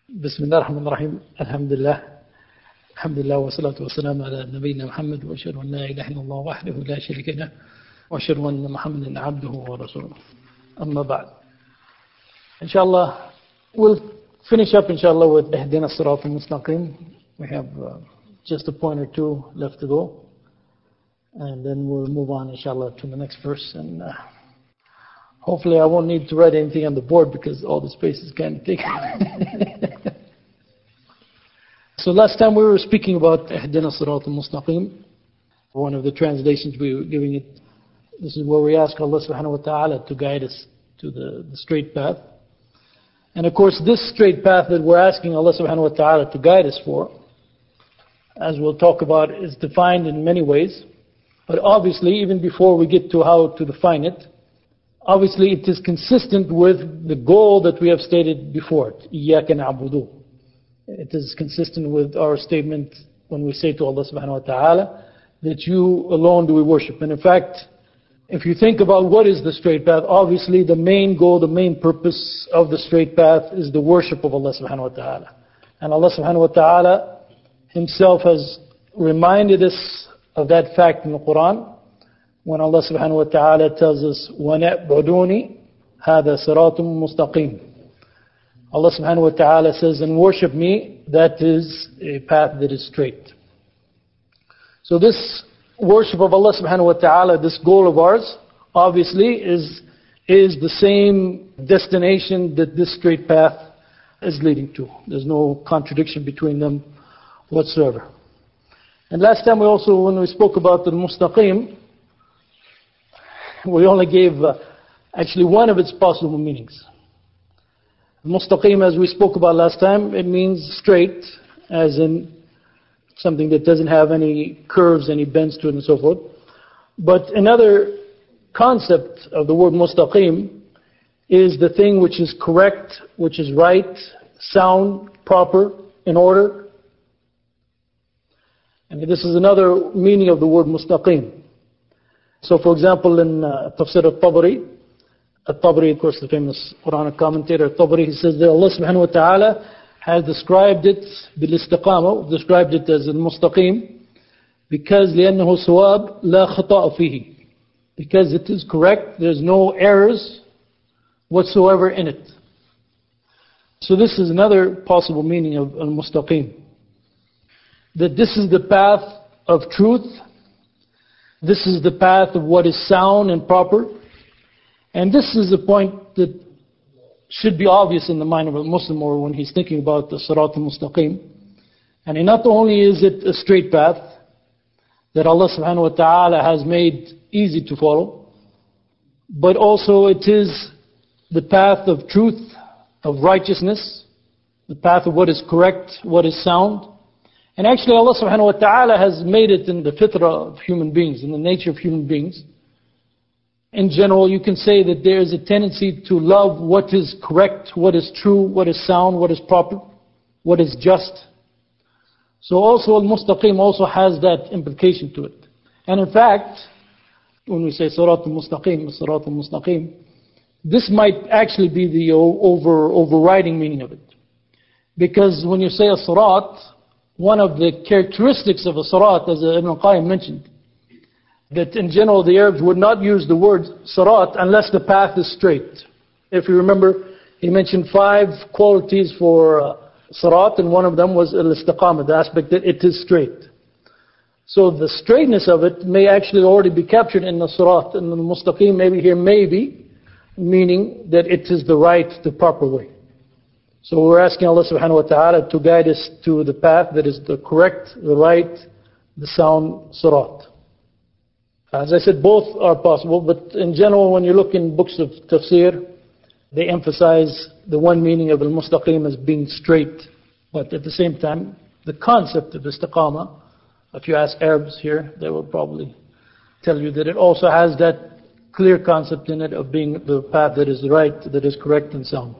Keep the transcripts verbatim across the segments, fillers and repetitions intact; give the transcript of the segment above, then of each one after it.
بسم الله الرحمن الرحيم الحمد لله الحمد لله والصلاة والسلام على نبينا محمد وأشهد أن لا إله إلا الله وحده لا شريك له وأشهد أن محمدا عبده ورسوله أما بعد Inshallah we'll finish up inshallah with اهدنا الصراط المستقيم. We have uh, just a point or two left to go and then we'll move on inshallah to the next verse, and uh, hopefully I won't need to write anything on the board because all the space is kind of taken. So last time we were speaking about اهدنا الصراط المستقيم. One of the translations we were giving it, this is where we ask Allah subhanahu wa ta'ala to guide us to the, the straight path. And of course this straight path that we're asking Allah subhanahu wa ta'ala to guide us for, as we'll talk about, is defined in many ways. But obviously even before we get to how to define it, obviously it is consistent with the goal that we have stated before it. إِيَّاكَ نَعْبُدُ. It is consistent with our statement when we say to Allah subhanahu wa ta'ala that you alone do we worship. And in fact, if you think about what is the straight path, obviously the main goal, the main purpose of the straight path is the worship of Allah subhanahu wa ta'ala. And Allah subhanahu wa ta'ala Himself has reminded us of that fact in the Quran when Allah subhanahu wa ta'ala tells us, وَنَعْبُدُونِ هَذَا صِرَاطٌ مُسْتَقِيمٌ. Allah subhanahu wa ta'ala says, and worship me, that is a path that is straight. So this worship of Allah subhanahu wa ta'ala, this goal of ours, obviously is, is the same destination that this straight path is leading to. There's no contradiction between them whatsoever. And last time we also, when we spoke about the mustaqim, we only gave uh, actually one of its possible meanings. Mustaqim, as we spoke about last time, it means straight, as in something that doesn't have any curves, any bends to it and so forth. But another concept of the word mustaqim is the thing which is correct, which is right, sound, proper, in order. And this is another meaning of the word mustaqim. So for example, in uh, Tafsir al-Tabari, Al-Tabari, of course, the famous Quranic commentator, Al-Tabari, he says that Allah subhanahu wa ta'ala has described it bil-istiqama, described it as al-mustaqim, because لأنه صواب لا خطأ فيه, because it is correct, there's no errors whatsoever in it. So this is another possible meaning of al-mustaqim, that this is the path of truth, this is the path of what is sound and proper. And this is a point that should be obvious in the mind of a Muslim or when he's thinking about the Sirat al-Mustaqim. And not only is it a straight path that Allah subhanahu wa ta'ala has made easy to follow, but also it is the path of truth, of righteousness, the path of what is correct, what is sound. And actually Allah subhanahu wa ta'ala has made it in the fitrah of human beings, in the nature of human beings. In general, you can say that there is a tendency to love what is correct, what is true, what is sound, what is proper, what is just. So also al-Mustaqim also has that implication to it. And in fact, when we say Sirat al-Mustaqim, Sirat al-Mustaqim, this might actually be the over, overriding meaning of it. Because when you say a Sirat, one of the characteristics of a Sirat, as Ibn al-Qayyim mentioned, that in general the Arabs would not use the word Sirat unless the path is straight. If you remember, he mentioned five qualities for uh, Sirat, and one of them was al-istiqamah, the aspect that it is straight. So the straightness of it may actually already be captured in the Sirat, and the Mustaqim maybe here maybe, meaning that it is the right, the proper way. So we're asking Allah subhanahu wa ta'ala to guide us to the path that is the correct, the right, the sound Sirat. As I said, both are possible, but in general, when you look in books of tafsir, they emphasize the one meaning of al-mustaqim as being straight. But at the same time, the concept of istiqamah, if you ask Arabs here, they will probably tell you that it also has that clear concept in it of being the path that is right, that is correct and sound.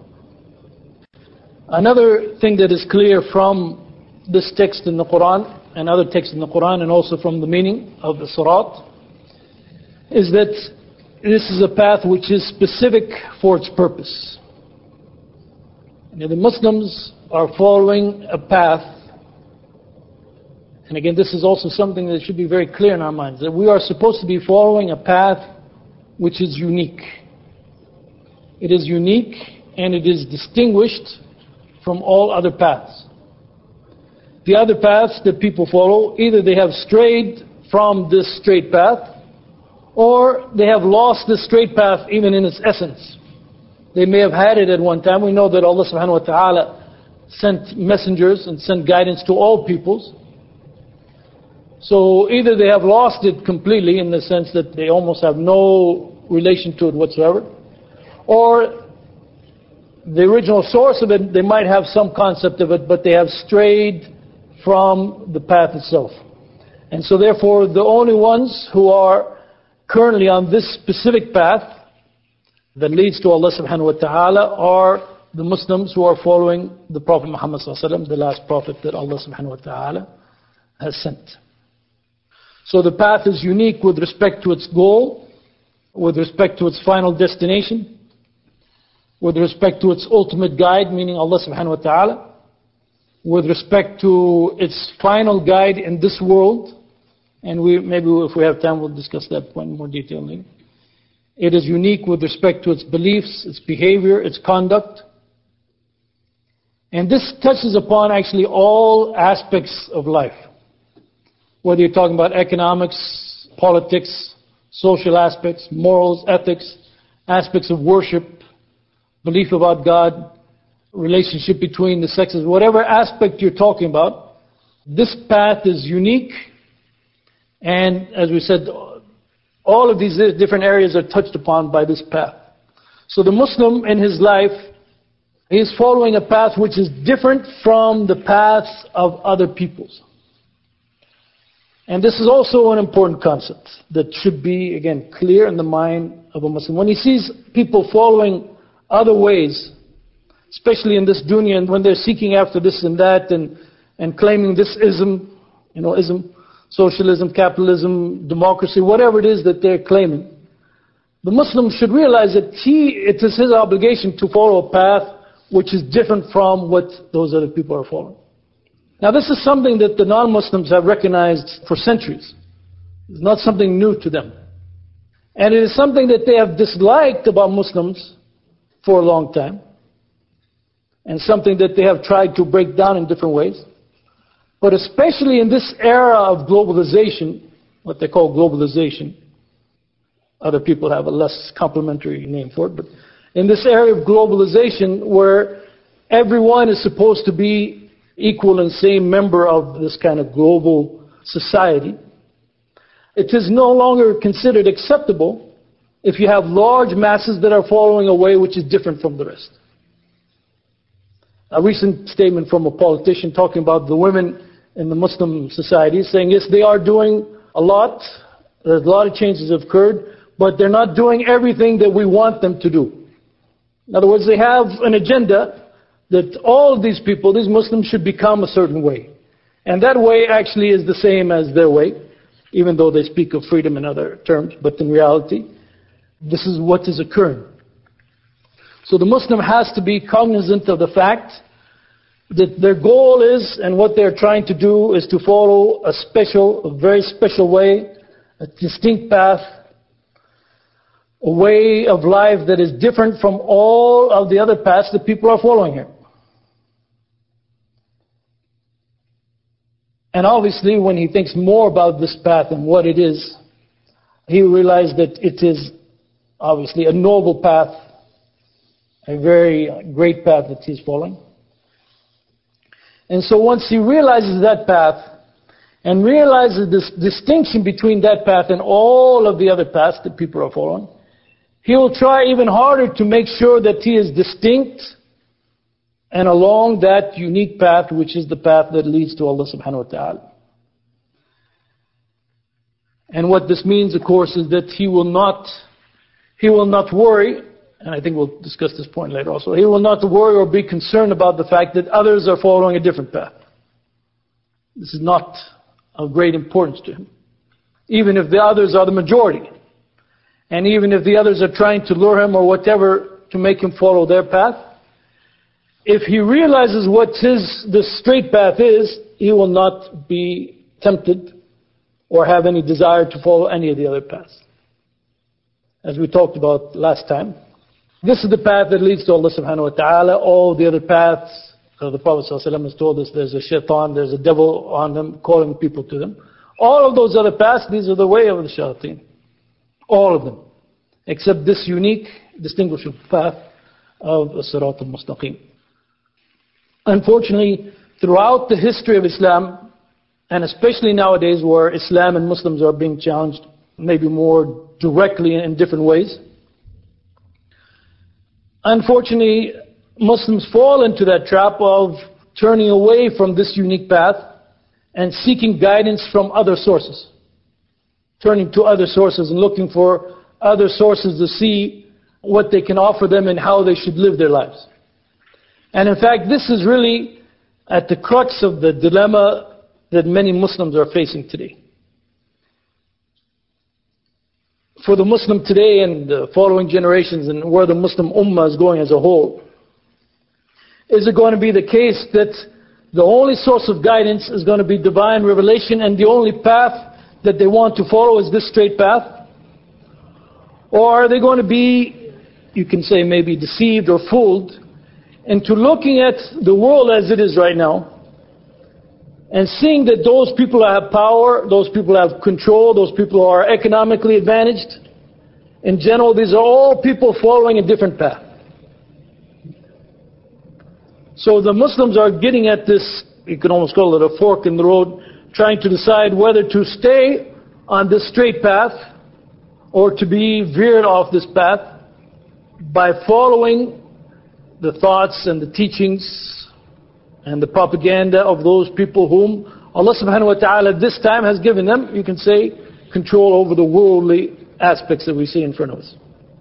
Another thing that is clear from this text in the Quran, and other texts in the Quran, and also from the meaning of the Sirat, is that this is a path which is specific for its purpose. And the Muslims are following a path. And again, this is also something that should be very clear in our minds, that we are supposed to be following a path which is unique. It is unique and it is distinguished from all other paths. The other paths that people follow, either they have strayed from this straight path, or they have lost this straight path even in its essence. They may have had it at one time. We know that Allah subhanahu wa ta'ala sent messengers and sent guidance to all peoples. So either they have lost it completely in the sense that they almost have no relation to it whatsoever, or the original source of it, they might have some concept of it, but they have strayed from the path itself. And so therefore, the only ones who are currently on this specific path that leads to Allah subhanahu wa ta'ala are the Muslims who are following the Prophet Muhammad sallallahu alaihi wasallam, the last Prophet that Allah subhanahu wa ta'ala has sent. So the path is unique with respect to its goal, with respect to its final destination, with respect to its ultimate guide, meaning Allah subhanahu wa ta'ala, with respect to its final guide in this world, and we maybe if we have time we'll discuss that point in more detail later. It is unique with respect to its beliefs, its behavior, its conduct. And this touches upon actually all aspects of life. Whether you're talking about economics, politics, social aspects, morals, ethics, aspects of worship, belief about God, relationship between the sexes, whatever aspect you're talking about, this path is unique. And as we said, all of these different areas are touched upon by this path. So the Muslim in his life, he is following a path which is different from the paths of other peoples. And this is also an important concept that should be, again, clear in the mind of a Muslim. When he sees people following other ways, especially in this dunya, and when they're seeking after this and that, and, and claiming this ism, you know, ism, socialism, capitalism, democracy, whatever it is that they're claiming, the Muslim should realize that he, it is his obligation to follow a path which is different from what those other people are following. Now this is something that the non-Muslims have recognized for centuries. It's not something new to them. And it is something that they have disliked about Muslims for a long time. And something that they have tried to break down in different ways. But especially in this era of globalization, what they call globalization, other people have a less complimentary name for it, but in this area of globalization where everyone is supposed to be equal and same member of this kind of global society, it is no longer considered acceptable if you have large masses that are following a way which is different from the rest. A recent statement from a politician talking about the women in the Muslim society, saying, yes, they are doing a lot, there's a lot of changes have occurred, but they're not doing everything that we want them to do. In other words, they have an agenda that all these people, these Muslims, should become a certain way. And that way actually is the same as their way, even though they speak of freedom in other terms, but in reality, this is what is occurring. So the Muslim has to be cognizant of the fact that their goal is, and what they're trying to do, is to follow a special, a very special way, a distinct path, a way of life that is different from all of the other paths that people are following here. And obviously, when he thinks more about this path and what it is, he realizes that it is obviously a noble path, a very great path that he's following. And so once he realizes that path, and realizes this distinction between that path and all of the other paths that people are following, he will try even harder to make sure that he is distinct and along that unique path, which is the path that leads to Allah subhanahu wa ta'ala. And what this means, of course, is that he will not, he will not worry, and I think we'll discuss this point later also, he will not worry or be concerned about the fact that others are following a different path. This is not of great importance to him. Even if the others are the majority, and even if the others are trying to lure him or whatever to make him follow their path, if he realizes what his the straight path is, he will not be tempted or have any desire to follow any of the other paths. As we talked about last time, this is the path that leads to Allah subhanahu wa ta'ala. All the other paths, uh, the Prophet ﷺ has told us there's a shaitan, there's a devil on them, calling people to them. All of those other paths, these are the way of the shayateen. All of them. Except this unique, distinguishable path of As-Sirat al-Mustaqim. Unfortunately, throughout the history of Islam, and especially nowadays where Islam and Muslims are being challenged maybe more directly in different ways, unfortunately, Muslims fall into that trap of turning away from this unique path and seeking guidance from other sources. Turning to other sources and looking for other sources to see what they can offer them and how they should live their lives. And in fact, this is really at the crux of the dilemma that many Muslims are facing today. For the Muslim today and the following generations and where the Muslim Ummah is going as a whole, is it going to be the case that the only source of guidance is going to be divine revelation and the only path that they want to follow is this straight path? Or are they going to be, you can say maybe deceived or fooled into looking at the world as it is right now and seeing that those people have power, those people have control, those people are economically advantaged? In general, these are all people following a different path. So the Muslims are getting at this, you can almost call it a fork in the road, trying to decide whether to stay on this straight path or to be veered off this path by following the thoughts and the teachings and the propaganda of those people whom Allah subhanahu wa ta'ala at this time has given them, you can say, control over the worldly aspects that we see in front of us.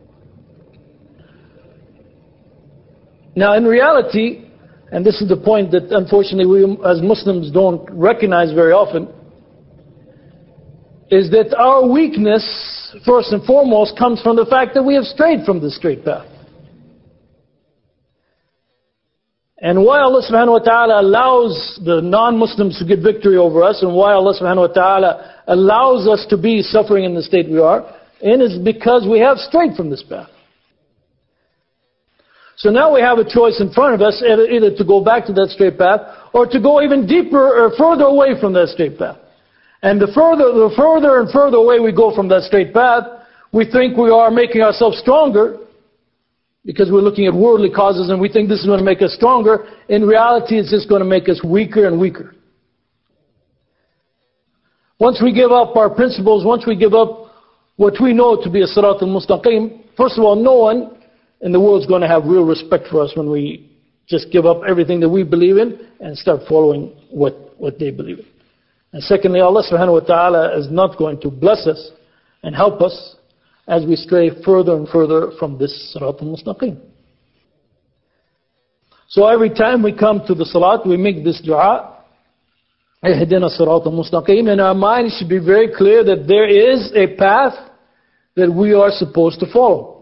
Now in reality, and this is the point that unfortunately we as Muslims don't recognize very often, is that our weakness, first and foremost, comes from the fact that we have strayed from the straight path. And why Allah subhanahu wa ta'ala allows the non-Muslims to get victory over us, and why Allah subhanahu wa ta'ala allows us to be suffering in the state we are in, is because we have strayed from this path. So now we have a choice in front of us, either to go back to that straight path, or to go even deeper or further away from that straight path. And the further, the further and further away we go from that straight path, we think we are making ourselves stronger, because we're looking at worldly causes and we think this is going to make us stronger. In reality, it's just going to make us weaker and weaker. Once we give up our principles, once we give up what we know to be a Sirat al-Mustaqim, first of all, no one in the world is going to have real respect for us when we just give up everything that we believe in and start following what, what they believe in. And secondly, Allah subhanahu wa ta'ala is not going to bless us and help us as we stray further and further from this Sirat al-Mustaqim. So every time we come to the Salat, we make this dua, Ihdina Sirat al-Mustaqim, and our mind should be very clear that there is a path that we are supposed to follow.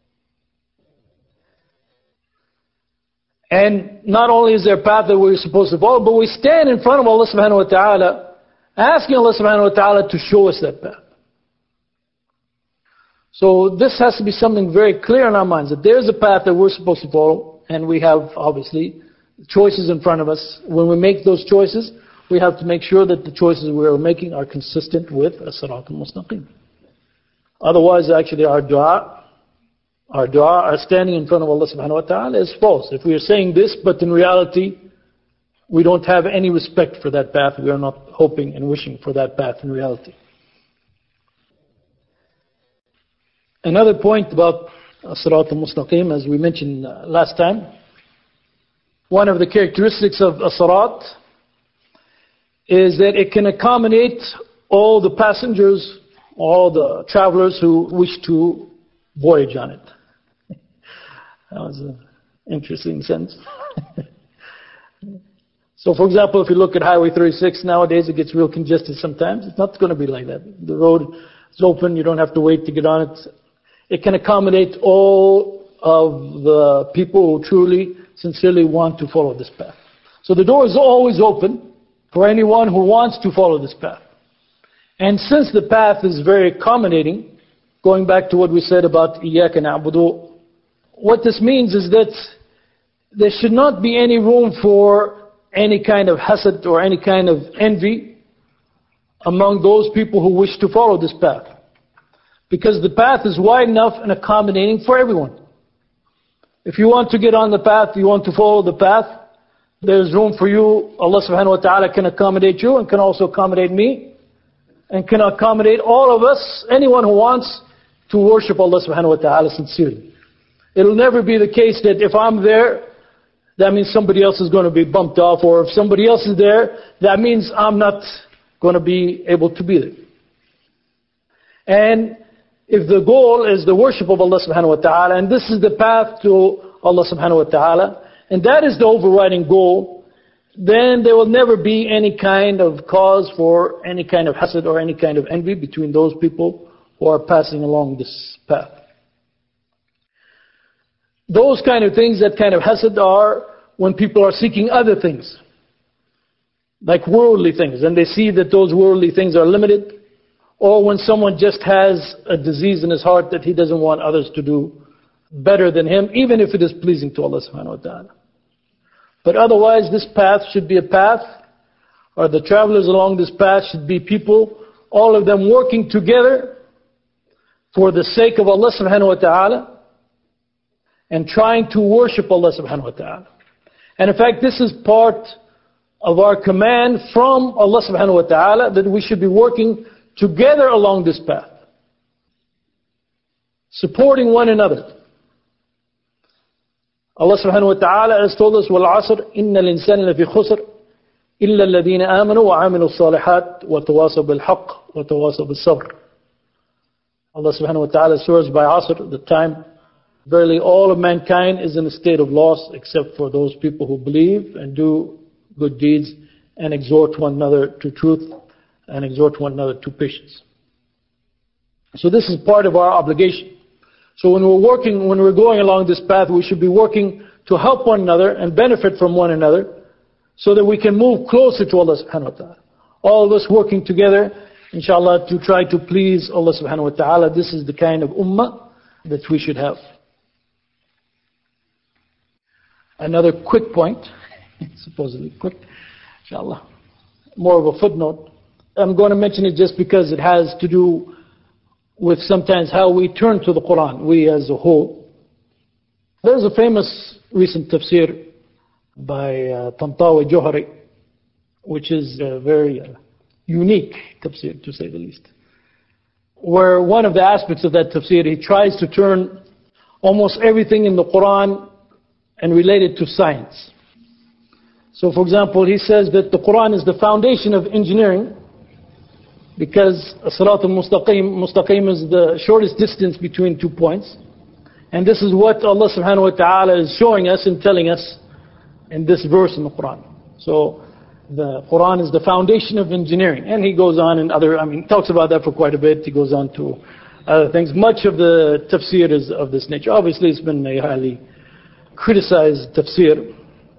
And not only is there a path that we're supposed to follow, but we stand in front of Allah subhanahu wa ta'ala, asking Allah subhanahu wa ta'ala to show us that path. So this has to be something very clear in our minds, that there's a path that we're supposed to follow, and we have, obviously, choices in front of us. When we make those choices, we have to make sure that the choices we are making are consistent with As-Sirat al-Mustaqim. Otherwise, actually, our dua, our dua, our standing in front of Allah subhanahu wa ta'ala is false. If we are saying this, but in reality, we don't have any respect for that path, we are not hoping and wishing for that path in reality. Another point about As-Sirat al-Mustaqim, as we mentioned uh, last time, one of the characteristics of As-Sirat is that it can accommodate all the passengers, all the travelers who wish to voyage on it. That was an interesting sentence. So for example, if you look at Highway thirty-six nowadays, it gets real congested sometimes. It's not going to be like that. The road is open, you don't have to wait to get on it. It can accommodate all of the people who truly, sincerely want to follow this path. So the door is always open for anyone who wants to follow this path. And since the path is very accommodating, going back to what we said about إِيَّاكَ نَعْبُدُ, what this means is that there should not be any room for any kind of hasad or any kind of envy among those people who wish to follow this path. Because the path is wide enough and accommodating for everyone. If you want to get on the path, you want to follow the path, there's room for you. Allah subhanahu wa ta'ala can accommodate you and can also accommodate me and can accommodate all of us, anyone who wants to worship Allah subhanahu wa ta'ala sincerely. It'll never be the case that if I'm there, that means somebody else is going to be bumped off, or if somebody else is there, that means I'm not going to be able to be there. And if the goal is the worship of Allah subhanahu wa ta'ala, and this is the path to Allah subhanahu wa ta'ala, and that is the overriding goal, then there will never be any kind of cause for any kind of hasad or any kind of envy between those people who are passing along this path. Those kind of things, that kind of hasad, are when people are seeking other things, like worldly things, and they see that those worldly things are limited, or when someone just has a disease in his heart that he doesn't want others to do better than him, even if it is pleasing to Allah subhanahu wa ta'ala. But otherwise, this path should be a path, or the travelers along this path should be people, all of them working together for the sake of Allah subhanahu wa ta'ala, and trying to worship Allah subhanahu wa ta'ala. And in fact, this is part of our command from Allah subhanahu wa ta'ala, that we should be working together along this path, supporting one another. Allah subhanahu wa ta'ala has told us, وَالْعَصْرِ إِنَّ الْإِنسَانَ لَفِي خُسْرٍ إِلَّا الَّذِينَ آمَنُوا وَعَمِلُوا الصَّالِحَاتِ وَتَوَاصَوْا بِالْحَقِّ وَتَوَاصَوْا بِالصَّبْرِ. Allah subhanahu wa ta'ala swears by Asr, the time, verily all of mankind is in a state of loss except for those people who believe and do good deeds and exhort one another to truth and exhort one another to patience. So this is part of our obligation. So when we're working, when we're going along this path, we should be working to help one another and benefit from one another, so that we can move closer to Allah subhanahu wa ta'ala. All of us working together, inshallah, to try to please Allah subhanahu wa ta'ala. This is the kind of ummah that we should have. Another quick point, supposedly quick, inshallah, more of a footnote. I'm going to mention it just because it has to do with sometimes how we turn to the Quran, we as a whole. There's a famous recent tafsir by uh, Tantawi Johari, which is a very uh, unique tafsir, to say the least, where one of the aspects of that tafsir, he tries to turn almost everything in the Quran and relate it to science. So for example, he says that the Quran is the foundation of engineering, because Sirat al-Mustaqim, Mustaqim is the shortest distance between two points. And this is what Allah subhanahu wa ta'ala is showing us and telling us in this verse in the Quran. So the Quran is the foundation of engineering. And he goes on in other, I mean, talks about that for quite a bit. He goes on to other things. Much of the tafsir is of this nature. Obviously it's been a highly criticized tafsir.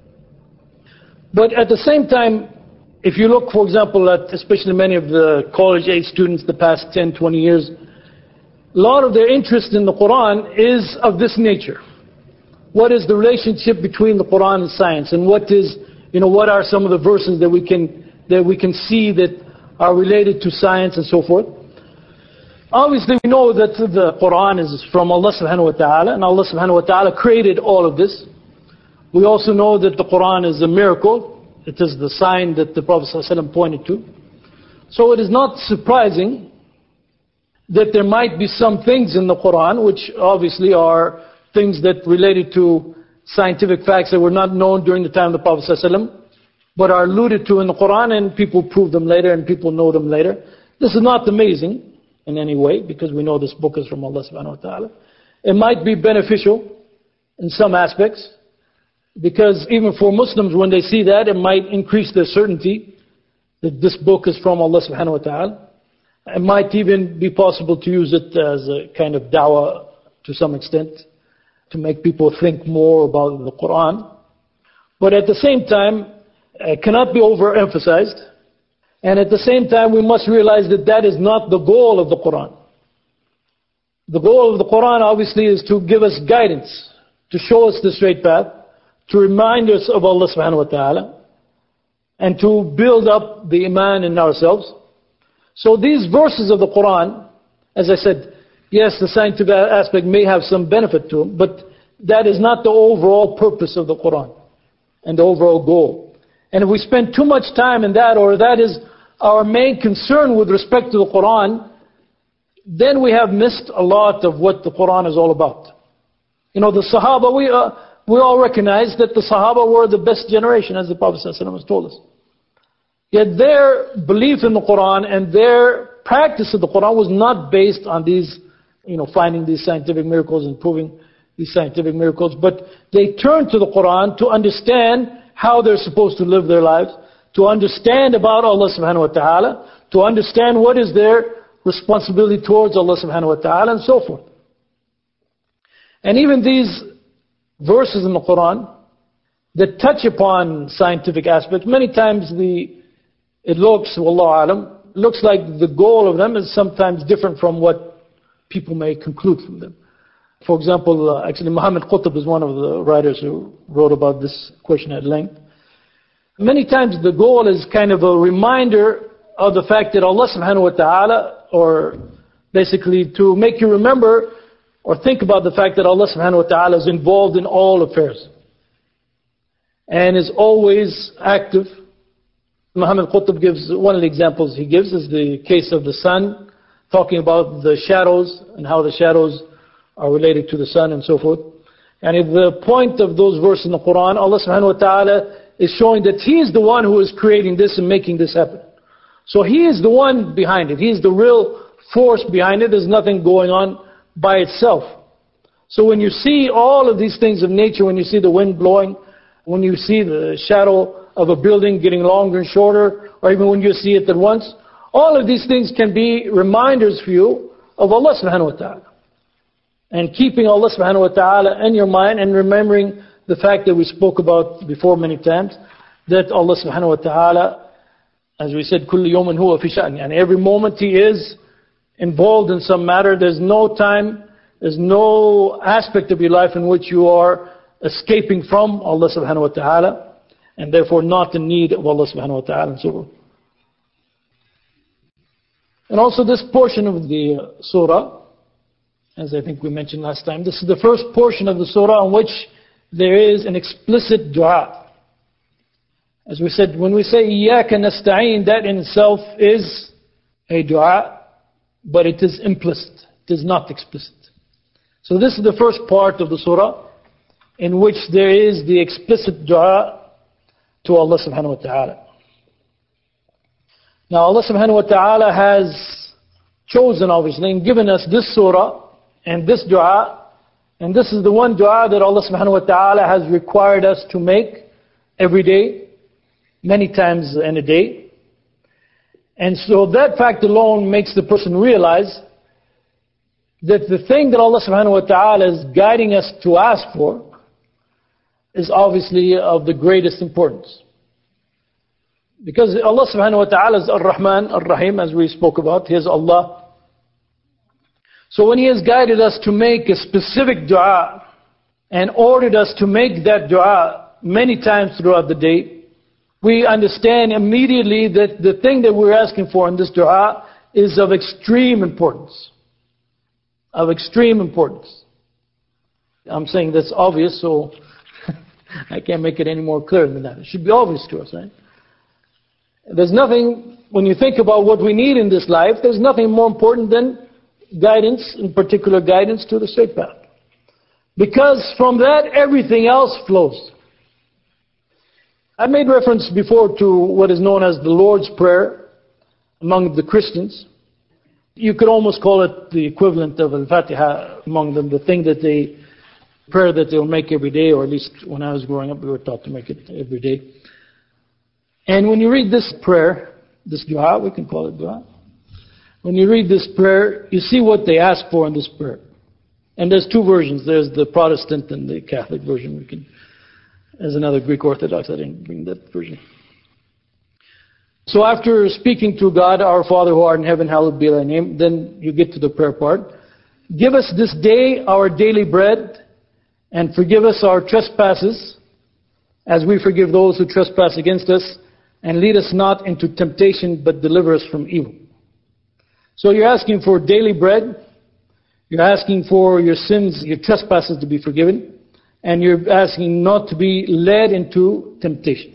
But at the same time, if you look, for example, at especially many of the college-age students the past ten, twenty years, a lot of their interest in the Quran is of this nature. What is the relationship between the Quran and science? And what is, you know, what are some of the verses that we can, that we can see that are related to science and so forth? Obviously we know that the Quran is from Allah subhanahu wa ta'ala, and Allah subhanahu wa ta'ala created all of this. We also know that the Quran is a miracle. It is the sign that the Prophet ﷺ pointed to. So it is not surprising that there might be some things in the Quran which obviously are things that related to scientific facts that were not known during the time of the Prophet ﷺ, but are alluded to in the Quran, and people prove them later and people know them later. This is not amazing in any way, because we know this book is from Allah subhanahu wa ta'ala. It might be beneficial in some aspects, because even for Muslims, when they see that, it might increase their certainty that this book is from Allah subhanahu wa ta'ala. It might even be possible to use it as a kind of da'wah to some extent to make people think more about the Quran. But at the same time, it cannot be overemphasized. And at the same time, we must realize that that is not the goal of the Quran. The goal of the Quran obviously is to give us guidance, to show us the straight path, to remind us of Allah subhanahu wa ta'ala, and to build up the iman in ourselves. So these verses of the Quran, as I said, yes, the scientific aspect may have some benefit to them, but that is not the overall purpose of the Quran and the overall goal. And if we spend too much time in that, or that is our main concern with respect to the Quran, then we have missed a lot of what the Quran is all about. You know, the Sahaba, we, uh, we all recognize that the Sahaba were the best generation, as the Prophet ﷺ has told us. Yet their belief in the Quran and their practice of the Quran was not based on these, you know, finding these scientific miracles and proving these scientific miracles, but they turned to the Quran to understand how they're supposed to live their lives, to understand about Allah subhanahu wa ta'ala, to understand what is their responsibility towards Allah subhanahu wa ta'ala, and so forth. And even these verses in the Quran that touch upon scientific aspects, many times the it looks, wallahu alam, looks like the goal of them is sometimes different from what people may conclude from them. For example, uh, actually Muhammad Qutb is one of the writers who wrote about this question at length. Many times the goal is kind of a reminder of the fact that Allah subhanahu wa ta'ala, or basically to make you remember or think about the fact that Allah subhanahu wa ta'ala is involved in all affairs and is always active. Muhammad Qutb gives, one of the examples he gives is the case of the sun, talking about the shadows and how the shadows are related to the sun and so forth. And if the point of those verses in the Quran, Allah subhanahu wa ta'ala is showing that He is the one who is creating this and making this happen. So He is the one behind it. He is the real force behind it. There's nothing going on by itself. So when you see all of these things of nature, when you see the wind blowing, when you see the shadow of a building getting longer and shorter, or even when you see it at once, all of these things can be reminders for you of Allah subhanahu wa ta'ala. And keeping Allah subhanahu wa ta'ala in your mind and remembering the fact that we spoke about before many times, that Allah subhanahu wa ta'ala, as we said, كُلُّ يَوْمٍ هُوَ فِي شَأْنٍ, and every moment He is involved in some matter. There's no time, there's no aspect of your life in which you are escaping from Allah subhanahu wa ta'ala, and therefore not in need of Allah subhanahu wa ta'ala, and so on. And also this portion of the surah, as I think we mentioned last time, this is the first portion of the surah in which there is an explicit dua. As we said, when we say إِيَّاكَ نَسْتَعِينَ, that in itself is a dua, but it is implicit, it is not explicit. So this is the first part of the surah in which there is the explicit dua to Allah subhanahu wa ta'ala. Now Allah subhanahu wa ta'ala has chosen obviously and given us this surah and this dua, and this is the one dua that Allah subhanahu wa ta'ala has required us to make every day, many times in a day. And so that fact alone makes the person realize that the thing that Allah subhanahu wa ta'ala is guiding us to ask for is obviously of the greatest importance. Because Allah subhanahu wa ta'ala is Ar-Rahman, Ar-Rahim, as we spoke about. He is Allah. So when He has guided us to make a specific dua and ordered us to make that dua many times throughout the day, we understand immediately that the thing that we're asking for in this dua is of extreme importance. Of extreme importance. I'm saying that's obvious, so I can't make it any more clear than that. It should be obvious to us, right? There's nothing, when you think about what we need in this life, there's nothing more important than guidance, in particular guidance to the straight path. Because from that, everything else flows. I made reference before to what is known as the Lord's Prayer among the Christians. You could almost call it the equivalent of Al-Fatiha among them, the thing that they, prayer that they'll make every day, or at least when I was growing up, we were taught to make it every day. And when you read this prayer, this dua, we can call it dua. When you read this prayer, you see what they ask for in this prayer. And there's two versions. There's the Protestant and the Catholic version. We can, as another Greek Orthodox, I didn't bring that version. So after speaking to God, our Father who art in heaven, hallowed be thy name, then you get to the prayer part. Give us this day our daily bread, and forgive us our trespasses, as we forgive those who trespass against us, and lead us not into temptation, but deliver us from evil. So you're asking for daily bread, you're asking for your sins, your trespasses to be forgiven, and you're asking not to be led into temptation.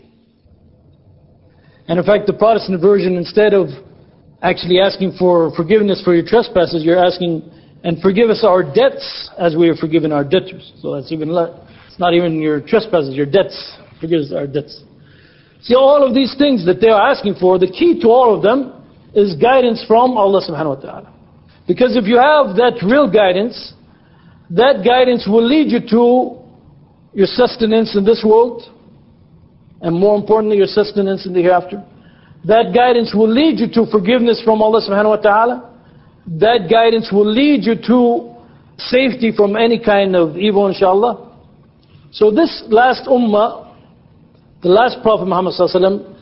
And in fact, the Protestant version, instead of actually asking for forgiveness for your trespasses, you're asking, and forgive us our debts as we have forgiven our debtors. So that's even less. It's not even your trespasses, your debts. Forgive us our debts. See, all of these things that they are asking for, the key to all of them is guidance from Allah subhanahu wa ta'ala. Because if you have that real guidance, that guidance will lead you to your sustenance in this world, and more importantly, your sustenance in the hereafter. That guidance will lead you to forgiveness from Allah subhanahu wa ta'ala. That guidance will lead you to safety from any kind of evil, inshallah. So this last ummah, the last Prophet Muhammad sallallahu alaihi wasallam,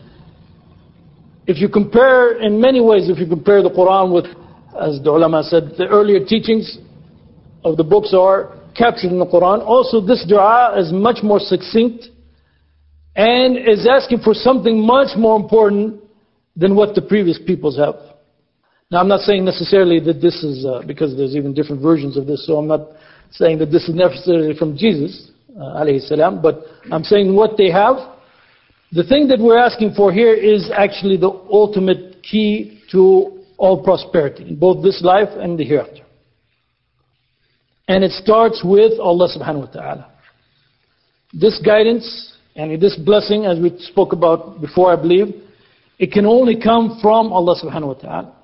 if you compare, in many ways, if you compare the Quran with, as the ulama said, the earlier teachings of the books are captured in the Quran. Also, this dua is much more succinct and is asking for something much more important than what the previous peoples have. Now, I'm not saying necessarily that this is, uh, because there's even different versions of this, so I'm not saying that this is necessarily from Jesus, uh, alayhi salam, but I'm saying what they have. The thing that we're asking for here is actually the ultimate key to all prosperity, in both this life and the hereafter. And it starts with Allah subhanahu wa ta'ala. This guidance and this blessing, as we spoke about before, I believe, it can only come from Allah subhanahu wa ta'ala.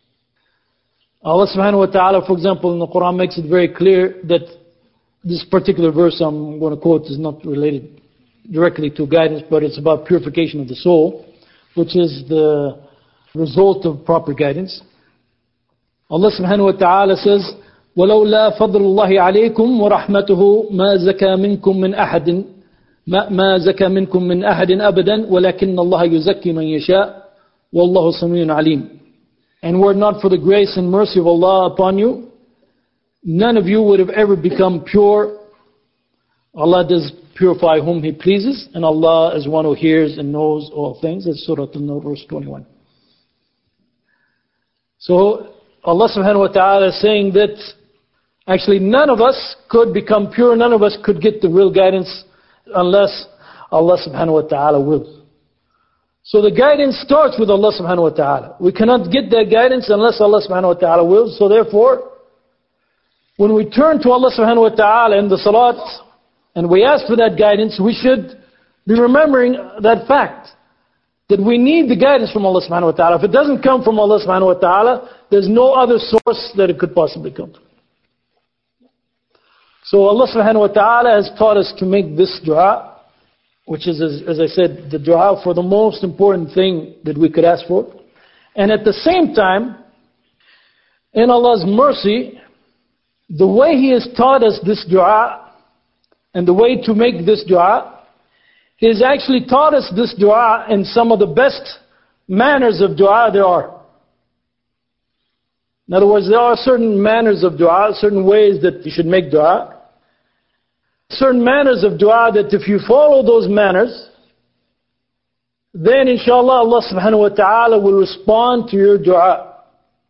Allah subhanahu wa ta'ala, for example, in the Quran makes it very clear that this particular verse I'm going to quote is not related directly to guidance, but it's about purification of the soul, which is the result of proper guidance. Allah subhanahu wa ta'ala says, وَلَوْلَا فَضْلُ اللَّهِ عَلَيْكُمْ وَرَحْمَتُهُ مَا زَكَى مِنْكُمْ مِنْ أَحَدٍ ما زكى منكم من أحد أبدا ولكن الله يزكي من يشاء والله سميع عليم. And were it not for the grace and mercy of Allah upon you, none of you would have ever become pure. Allah does purify whom He pleases, and Allah is one who hears and knows all things. That's Surah An-Nur, verse twenty-one. So Allah subhanahu wa ta'ala is saying that actually none of us could become pure, none of us could get the real guidance unless Allah subhanahu wa ta'ala wills. So the guidance starts with Allah subhanahu wa ta'ala. We cannot get that guidance unless Allah subhanahu wa ta'ala wills. So therefore, when we turn to Allah subhanahu wa ta'ala in the salat and we ask for that guidance, we should be remembering that fact, that we need the guidance from Allah subhanahu wa ta'ala. If it doesn't come from Allah subhanahu wa ta'ala, there's no other source that it could possibly come to. So Allah subhanahu wa ta'ala has taught us to make this dua, which is, as, as I said, the dua for the most important thing that we could ask for. And at the same time, in Allah's mercy, the way He has taught us this dua, and the way to make this dua, He has actually taught us this dua in some of the best manners of dua there are. In other words, there are certain manners of dua, certain ways that you should make dua. Certain manners of dua that if you follow those manners, then inshallah Allah subhanahu wa ta'ala will respond to your dua.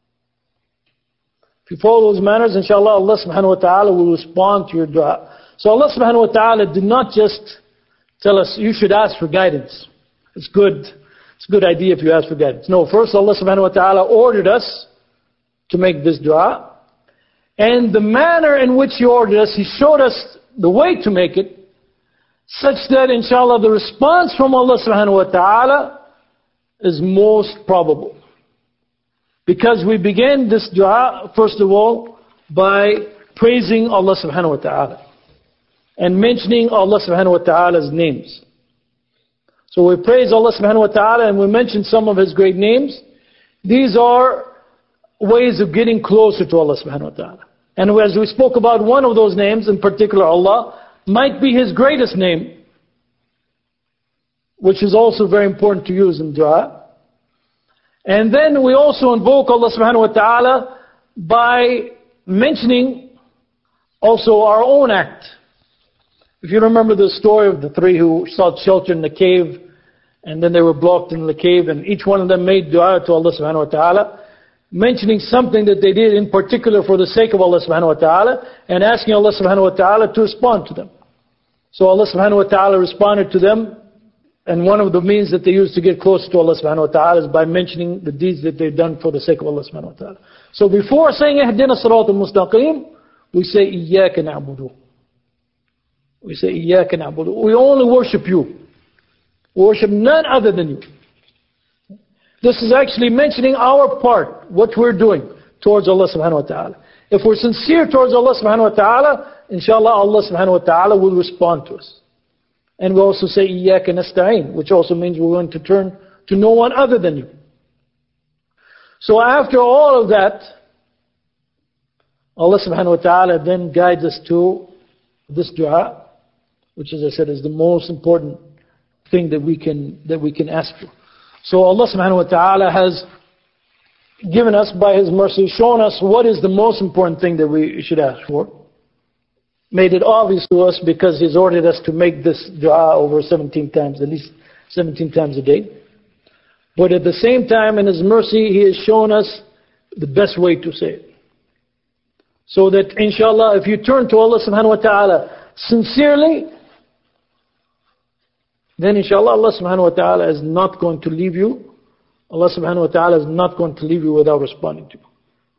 If you follow those manners, inshallah Allah subhanahu wa ta'ala will respond to your dua. So Allah subhanahu wa ta'ala did not just tell us you should ask for guidance. It's good. It's a good idea if you ask for guidance. No, first Allah subhanahu wa ta'ala ordered us to make this dua. And the manner in which He ordered us, He showed us the way to make it, such that inshallah the response from Allah subhanahu wa ta'ala is most probable. Because we began this dua, first of all, by praising Allah subhanahu wa ta'ala and mentioning Allah subhanahu wa ta'ala's names. So we praise Allah subhanahu wa ta'ala and we mention some of His great names. These are ways of getting closer to Allah subhanahu wa ta'ala. And as we spoke about, one of those names, in particular Allah, might be His greatest name, which is also very important to use in dua. And then we also invoke Allah subhanahu wa ta'ala by mentioning also our own act. If you remember the story of the three who sought shelter in the cave, and then they were blocked in the cave, and each one of them made dua to Allah subhanahu wa ta'ala, mentioning something that they did in particular for the sake of Allah subhanahu wa ta'ala, and asking Allah subhanahu wa ta'ala to respond to them. So Allah subhanahu wa ta'ala responded to them, and one of the means that they used to get closer to Allah subhanahu wa ta'ala is by mentioning the deeds that they've done for the sake of Allah subhanahu wa ta'ala. So before saying Ihdina Sirat al-Mustaqim, we say Iyyaka na'budu. We say Iyyaka na'budu. We only worship you. We worship none other than you. This is actually mentioning our part, what we're doing towards Allah subhanahu wa ta'ala. If we're sincere towards Allah subhanahu wa ta'ala, inshallah Allah subhanahu wa ta'ala will respond to us. And we also say Iyyaka nasta'in, which also means we're going to turn to no one other than you. So after all of that, Allah subhanahu wa ta'ala then guides us to this dua, which, as I said, is the most important thing that we can that we can ask for. So Allah subhanahu wa ta'ala has given us, by His mercy, shown us what is the most important thing that we should ask for. Made it obvious to us because He's ordered us to make this dua over seventeen times, at least seventeen times a day. But at the same time, in His mercy, He has shown us the best way to say it. So that inshallah, if you turn to Allah subhanahu wa ta'ala sincerely, then inshallah Allah subhanahu wa ta'ala is not going to leave you. Allah subhanahu wa ta'ala is not going to leave you without responding to you.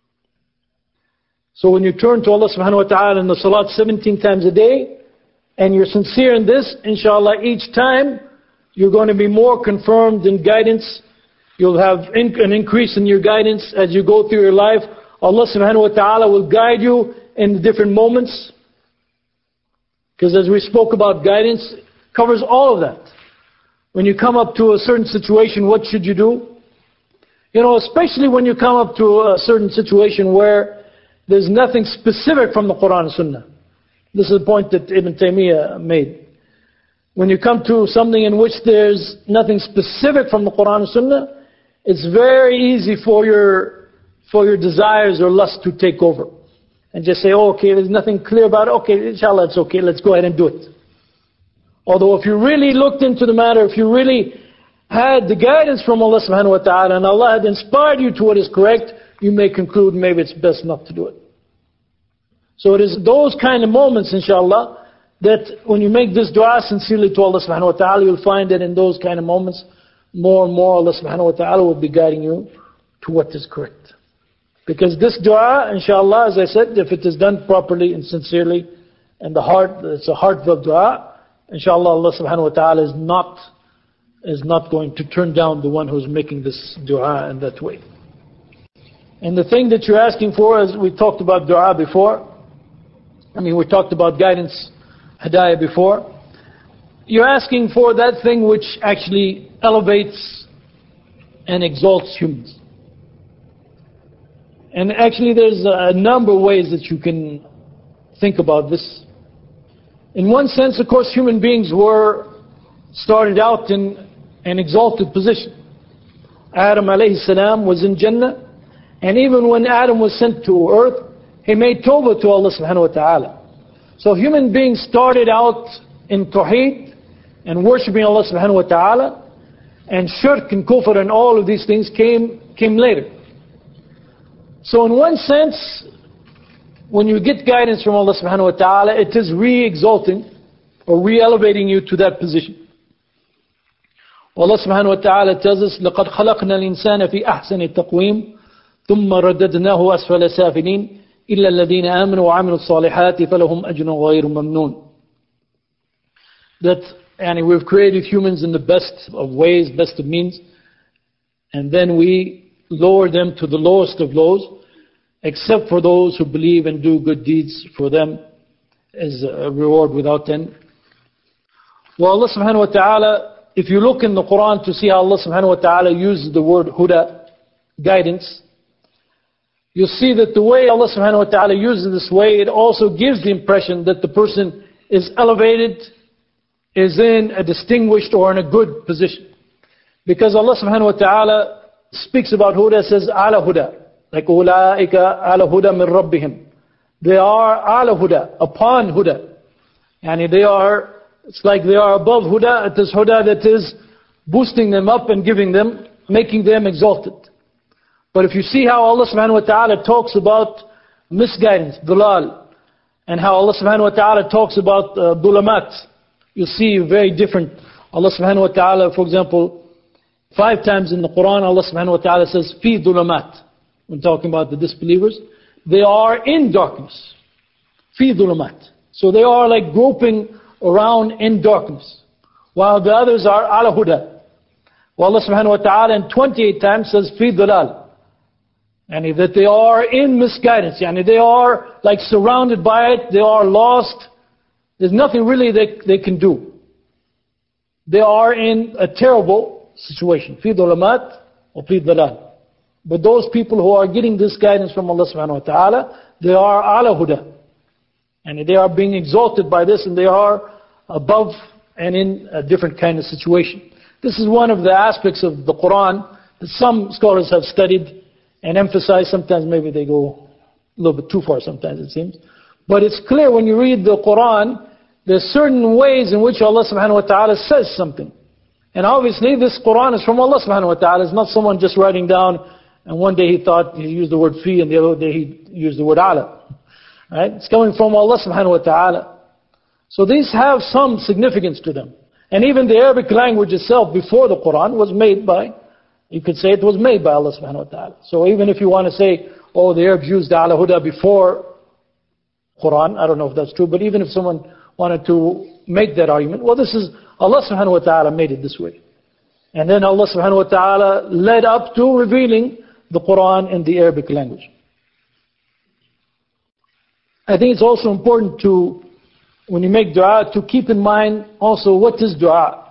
So when you turn to Allah subhanahu wa ta'ala in the salat seventeen times a day, and you're sincere in this, inshallah each time you're going to be more confirmed in guidance. You'll have an increase in your guidance as you go through your life. Allah subhanahu wa ta'ala will guide you in the different moments. Because as we spoke about, guidance covers all of that. When you come up to a certain situation, what should you do? You know, especially when you come up to a certain situation where there's nothing specific from the Quran and Sunnah. This is the point that Ibn Taymiyyah made. When you come to something in which there's nothing specific from the Quran and Sunnah, it's very easy for your for your desires or lust to take over. And just say, oh, okay, there's nothing clear about it. Okay, inshallah, it's okay, let's go ahead and do it. Although if you really looked into the matter, if you really had the guidance from Allah subhanahu wa ta'ala, and Allah had inspired you to what is correct, you may conclude maybe it's best not to do it. So it is those kind of moments, inshallah, that when you make this dua sincerely to Allah subhanahu wa ta'ala, you'll find that in those kind of moments, more and more Allah subhanahu wa ta'ala will be guiding you to what is correct. Because this dua, inshallah, as I said, if it is done properly and sincerely, and the heart, it's a heartfelt dua, inshallah Allah subhanahu wa ta'ala is not, is not going to turn down the one who's making this dua in that way. And the thing that you're asking for, as we talked about dua before, I mean we talked about guidance, hidayah before, you're asking for that thing which actually elevates and exalts humans. And actually there's a number of ways that you can think about this. In one sense, of course, human beings were started out in an exalted position. Adam alayhi salam was in Jannah, and even when Adam was sent to earth, he made tawbah to Allah subhanahu wa ta'ala. So human beings started out in tawheed and worshipping Allah subhanahu wa ta'ala, and shirk and kufr and all of these things came came later. So in one sense, when you get guidance from Allah subhanahu wa ta'ala, it is re-exalting or re-elevating you to that position. Allah subhanahu wa ta'ala tells us, لَقَدْ خَلَقْنَا الْإِنسَانَ فِي أَحْسَنِ التَّقْوِيمِ ثُمَّ رَدَّدْنَاهُ أَسْفَلَ سَافِلِينَ إِلَّا الَّذِينَ آمَنُوا وَعَمِلُوا الصَّالِحَاتِ فَلَهُمْ أَجْرٌ غَيْرُ مَمْنُونَ. That and we've created humans in the best of ways, best of means, and then we lower them to the lowest of lows, except for those who believe and do good deeds. For them is a reward without end. Well, Allah subhanahu wa ta'ala, if you look in the Quran to see how Allah subhanahu wa ta'ala uses the word huda, guidance, you see that the way Allah subhanahu wa ta'ala uses this way, it also gives the impression that the person is elevated, is in a distinguished or in a good position. Because Allah subhanahu wa ta'ala speaks about huda, says ala huda. Like ulaika ala huda min rabbihim. They are ala huda, upon huda. And they are, it's like they are above huda. It is huda that is boosting them up and giving them, making them exalted. But if you see how Allah subhanahu wa ta'ala talks about misguidance, dulal, and how Allah subhanahu wa ta'ala talks about uh, dulamat, you see very different. Allah subhanahu wa ta'ala, for example, five times in the Quran, Allah subhanahu wa ta'ala says, fi dulamat. When talking about the disbelievers, they are in darkness. Fi dulamat. So they are like groping around in darkness. While the others are ala huda. Well, Allah subhanahu wa ta'ala in twenty-eight times says, fi dulal. And that they are in misguidance. Yani they are like surrounded by it. They are lost. There's nothing really they, they can do. They are in a terrible situation. Fi dulamat or fi dulal. But those people who are getting this guidance from Allah subhanahu wa ta'ala, they are ala huda. And they are being exalted by this, and they are above and in a different kind of situation. This is one of the aspects of the Quran that some scholars have studied and emphasized. Sometimes maybe they go a little bit too far sometimes, it seems. But it's clear when you read the Quran, there's certain ways in which Allah subhanahu wa ta'ala says something. And obviously this Quran is from Allah subhanahu wa ta'ala. It's not someone just writing down, and one day he thought he used the word fi, and the other day he used the word ala. Right? It's coming from Allah subhanahu wa ta'ala. So these have some significance to them. And even the Arabic language itself before the Quran was made by, you could say it was made by Allah subhanahu wa ta'ala. So even if you want to say, oh, the Arabs used ala huda before Quran, I don't know if that's true, but even if someone wanted to make that argument, well, this is, Allah subhanahu wa ta'ala made it this way. And then Allah subhanahu wa ta'ala led up to revealing the Quran in the Arabic language. I think it's also important to, when you make dua, to keep in mind also what is dua.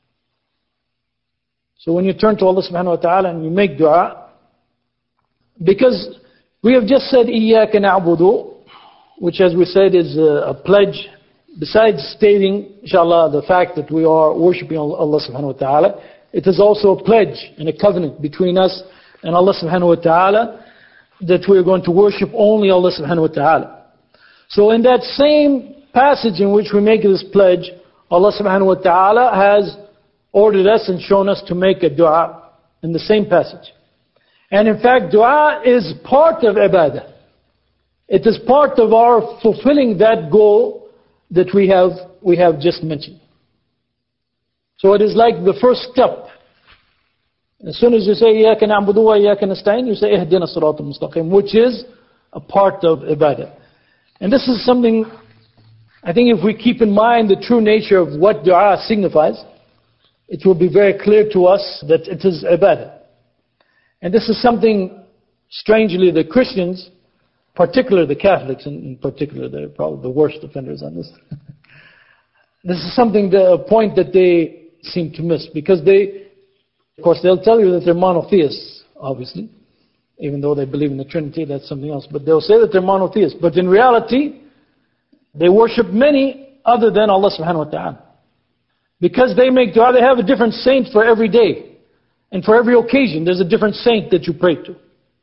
So when you turn to Allah subhanahu wa ta'ala and you make dua, because we have just said إِيَّاكَ نَعْبُدُ, which as we said is a, a pledge, besides stating, inshallah, the fact that we are worshipping Allah subhanahu wa ta'ala, it is also a pledge and a covenant between us and Allah subhanahu wa ta'ala that we are going to worship only Allah subhanahu wa ta'ala. So in that same passage in which we make this pledge, Allah subhanahu wa ta'ala has ordered us and shown us to make a dua in the same passage. And in fact, dua is part of ibadah. It is part of our fulfilling that goal that we have, we have just mentioned. So it is like the first step. As soon as you say, إِيَّاكَ نَعْبُدُ وَإِيَّاكَ نَسْتَعِينُ, you say, اهدنا الصراط المستقيم, which is a part of ibadah. And this is something, I think if we keep in mind the true nature of what dua signifies, it will be very clear to us that it is ibadah. And this is something, strangely, the Christians, particularly the Catholics in, in particular, they're probably the worst offenders on this. This is something, the point that they seem to miss, because they, of course, they'll tell you that they're monotheists, obviously. Even though they believe in the Trinity, that's something else. But they'll say that they're monotheists. But in reality, they worship many other than Allah subhanahu wa ta'ala. Because they make dua, they have a different saint for every day. And for every occasion, there's a different saint that you pray to.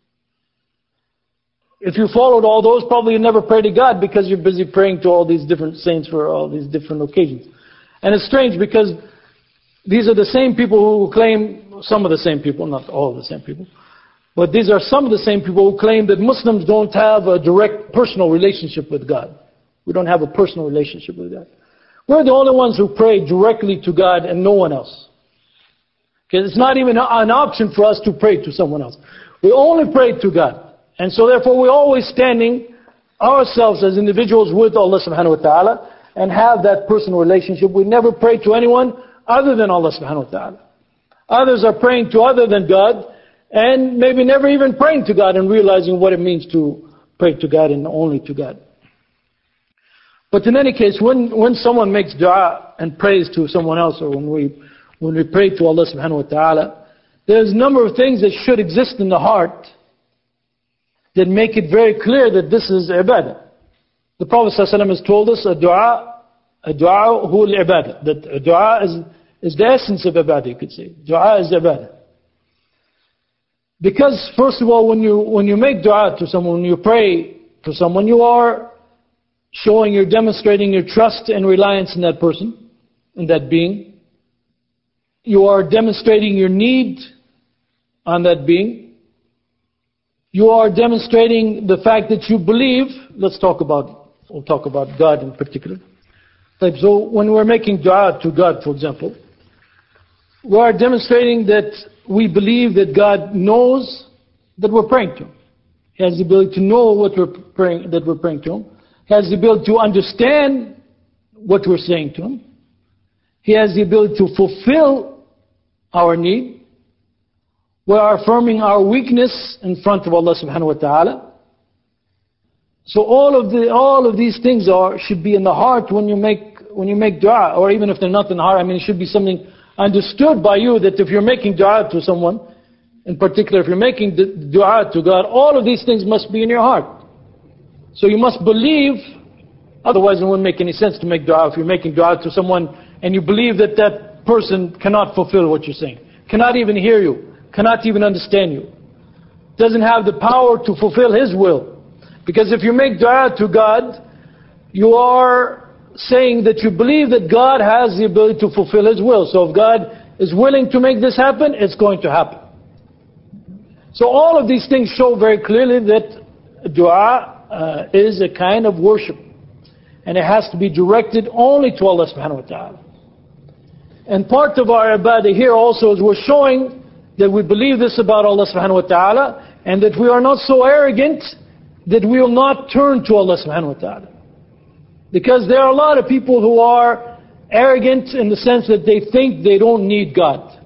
If you followed all those, probably you never pray to God because you're busy praying to all these different saints for all these different occasions. And it's strange because these are the same people who claim, some of the same people, not all of the same people, but these are some of the same people who claim that Muslims don't have a direct personal relationship with God. We don't have a personal relationship with God. We're the only ones who pray directly to God and no one else. Because it's not even an option for us to pray to someone else. We only pray to God. And so therefore we're always standing ourselves as individuals with Allah subhanahu wa ta'ala and have that personal relationship. We never pray to anyone other than Allah subhanahu wa ta'ala. Others are praying to other than God, and maybe never even praying to God and realizing what it means to pray to God and only to God. But in any case, when, when someone makes dua and prays to someone else, or when we, when we pray to Allah subhanahu wa ta'ala, there's a number of things that should exist in the heart that make it very clear that this is ibadah. The Prophet ﷺ has told us, a dua, a dua hu al-ibadah. That a dua is, is the essence of ibadah, you could say. Dua is ibadah. Because, first of all, when you, when you make dua to someone, when you pray to someone, you are showing, you're demonstrating your trust and reliance in that person, in that being. You are demonstrating your need on that being. You are demonstrating the fact that you believe. Let's talk about, we'll talk about God in particular. So when we're making dua to God, for example, we are demonstrating that we believe that God knows that we're praying to Him. He has the ability to know what we're praying, that we're praying to Him. He has the ability to understand what we're saying to Him. He has the ability to fulfill our need. We are affirming our weakness in front of Allah subhanahu wa ta'ala. So all of the all of these things are should be in the heart when you make when you make dua, or even if they're not in the heart. I mean, it should be something understood by you, that if you're making dua to someone, in particular, if you're making dua to God, all of these things must be in your heart. So you must believe, otherwise it wouldn't make any sense to make dua. If you're making dua to someone and you believe that that person cannot fulfill what you're saying, cannot even hear you, cannot even understand you, doesn't have the power to fulfill His will. Because if you make dua to God, you are saying that you believe that God has the ability to fulfill His will. So if God is willing to make this happen, it's going to happen. So all of these things show very clearly that dua uh, is a kind of worship. And it has to be directed only to Allah subhanahu wa ta'ala. And part of our ibadah here also is we're showing that we believe this about Allah subhanahu wa ta'ala, and that we are not so arrogant that we will not turn to Allah subhanahu wa ta'ala. Because there are a lot of people who are arrogant in the sense that they think they don't need God.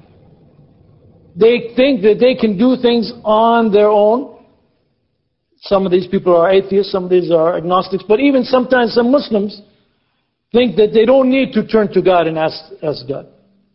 They think that they can do things on their own. Some of these people are atheists, some of these are agnostics, but even sometimes some Muslims think that they don't need to turn to God and ask, ask God.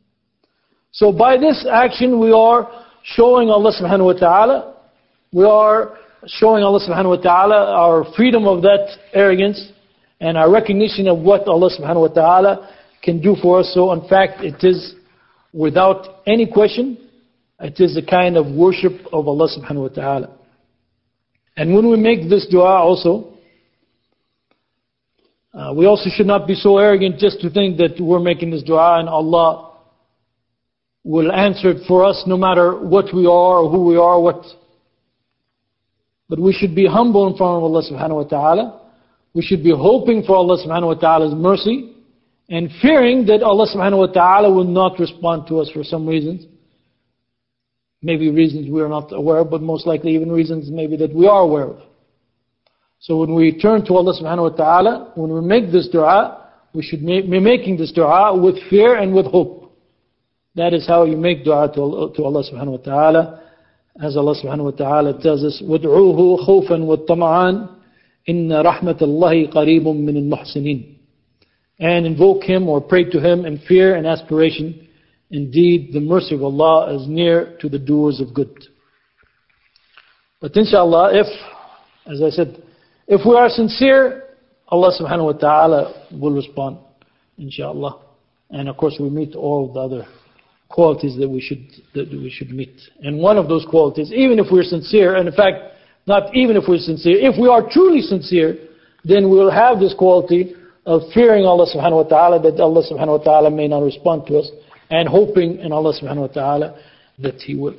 So by this action we are showing Allah subhanahu wa ta'ala, we are showing Allah subhanahu wa ta'ala our freedom of that arrogance, and our recognition of what Allah subhanahu wa ta'ala can do for us. So in fact, it is without any question, it is a kind of worship of Allah subhanahu wa ta'ala. And when we make this dua also, uh, we also should not be so arrogant just to think that we're making this dua and Allah will answer it for us no matter what we are or who we are, what. But we should be humble in front of Allah subhanahu wa ta'ala. We should be hoping for Allah subhanahu wa ta'ala's mercy and fearing that Allah subhanahu wa ta'ala will not respond to us for some reasons. Maybe reasons we are not aware of, but most likely even reasons maybe that we are aware of. So when we turn to Allah subhanahu wa ta'ala, when we make this dua, we should be making this dua with fear and with hope. That is how you make dua to Allah, to Allah subhanahu wa ta'ala. As Allah subhanahu wa ta'ala tells us, وَادْعُوهُ خَوْفًا وَالطَّمَعًا إِنَّ رَحْمَةَ اللَّهِ قَرِيبٌ مِّنَ الْمُحْسِنِينَ. And invoke Him or pray to Him in fear and aspiration. Indeed, the mercy of Allah is near to the doers of good. But inshallah, if, as I said, if we are sincere, Allah subhanahu wa ta'ala will respond, inshallah. And of course we meet all the other qualities that we should that we should meet. And one of those qualities, even if we're sincere, and in fact, not even if we're sincere, if we are truly sincere, then we will have this quality of fearing Allah subhanahu wa ta'ala, that Allah subhanahu wa ta'ala may not respond to us, and hoping in Allah subhanahu wa ta'ala that He will.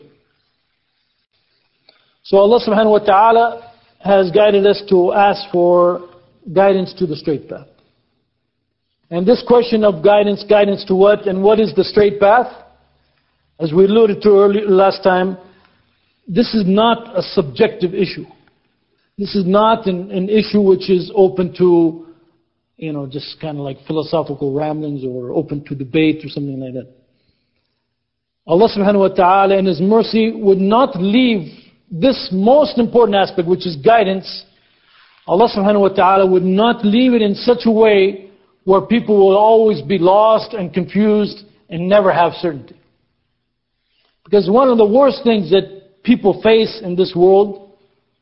So Allah subhanahu wa ta'ala has guided us to ask for guidance to the straight path. And this question of guidance, guidance to what, and what is the straight path? As we alluded to earlier last time, this is not a subjective issue. This is not an, an issue which is open to, you know, just kind of like philosophical ramblings or open to debate or something like that. Allah subhanahu wa ta'ala in His mercy would not leave this most important aspect, which is guidance. Allah subhanahu wa ta'ala would not leave it in such a way where people will always be lost and confused and never have certainty. Because one of the worst things that people face in this world,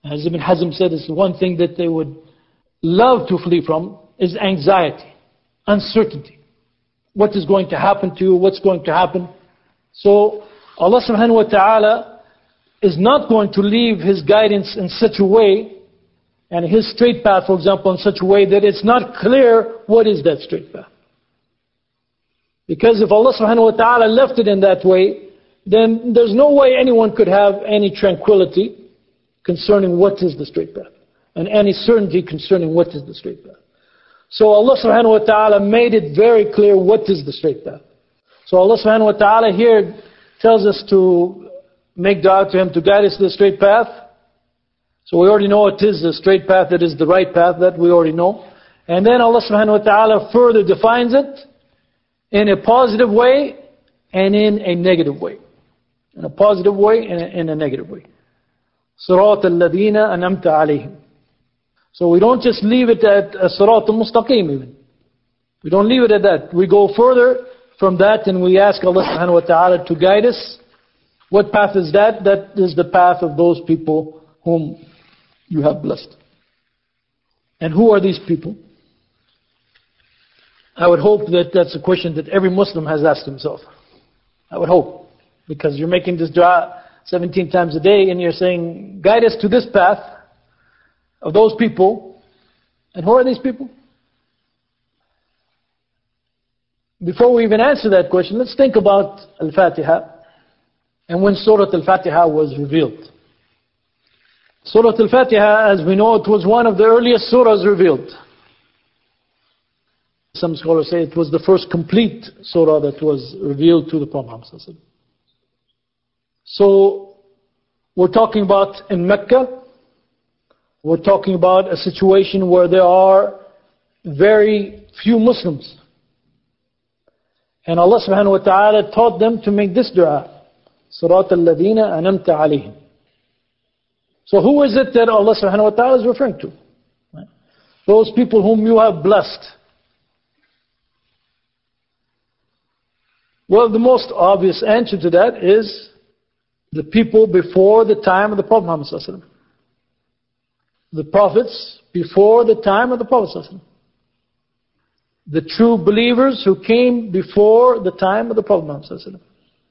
As Ibn Hazm said, it's one thing that they would love to flee from is anxiety, uncertainty. What is going to happen to you? What's going to happen? So Allah subhanahu wa ta'ala is not going to leave His guidance in such a way, and His straight path, for example, in such a way that it's not clear what is that straight path. Because if Allah subhanahu wa ta'ala left it in that way, then there's no way anyone could have any tranquility concerning what is the straight path, and any certainty concerning what is the straight path. So Allah subhanahu wa ta'ala made it very clear what is the straight path. So Allah subhanahu wa ta'ala here tells us to make dua to Him to guide us to the straight path. So we already know it is the straight path, that is the right path, that we already know. And then Allah subhanahu wa ta'ala further defines it in a positive way and in a negative way. In a positive way and in a negative way. صراط الذين أنعمت عليهم. So we don't just leave it at صراط المستقيم even. We don't leave it at that. We go further from that and we ask Allah subhanahu wa ta'ala to guide us. What path is that? That is the path of those people whom you have blessed. And who are these people? I would hope that that's a question that every Muslim has asked himself. I would hope. Because you're making this dua seventeen times a day and you're saying, guide us to this path of those people. And who are these people? Before we even answer that question, let's think about Al-Fatiha and when Surah Al-Fatiha was revealed. Surah Al-Fatiha, as we know, it was one of the earliest surahs revealed. Some scholars say it was the first complete surah that was revealed to the Prophet. So, we're talking about in Mecca, we're talking about a situation where there are very few Muslims. And Allah subhanahu wa ta'ala taught them to make this dua. Surat al-ladina anamta alayhim. So who is it that Allah subhanahu wa ta'ala is referring to? Right? Those people whom you have blessed. Well, the most obvious answer to that is the people before the time of the Prophet Muhammad sallallahu alaihi wasallam. The prophets before the time of the Prophet sallallahu alaihi wasallam. The true believers who came before the time of the Prophet Muhammad sallallahu alaihi wasallam.